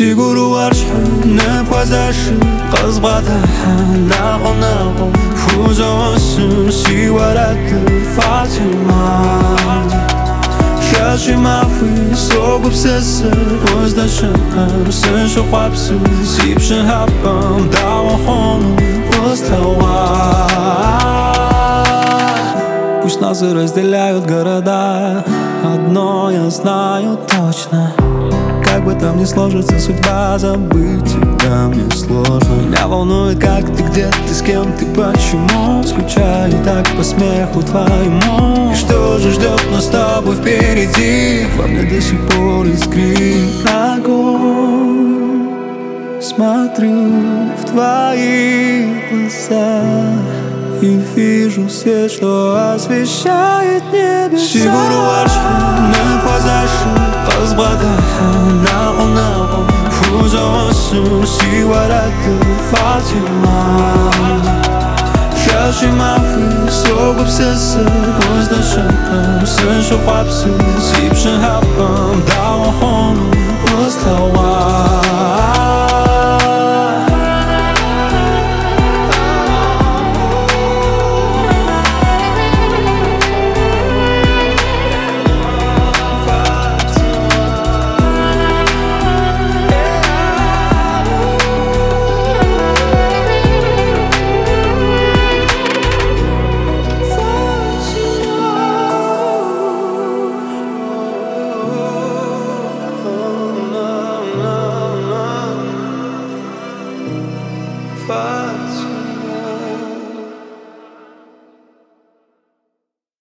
Сигурувар шхнэ пазаши Казбата нахо Фузосын сивараты Фатима Шаши мафы согуб сэсэ Оздашым сын шухапсы Сипшын хапам Дава хону остава. Пусть нас и разделяют города, одно я знаю точно: как бы там ни сложится судьба, забыть тебя мне сложно. Меня волнует, как ты, где ты, с кем ты, почему. Скучаю так по смеху твоему. И что же ждет нас с тобой впереди? Во мне до сих пор искрит огонь. Смотрю в твои глаза и вижу свет, что освещает небеса. Сигурувар шхнэ пазаши Казбата нахо Фузосын сивараты Фатима Шаши мафы согуб сэсэ Оздашым сын шухапсы Сипшын хапам Дава хону остава.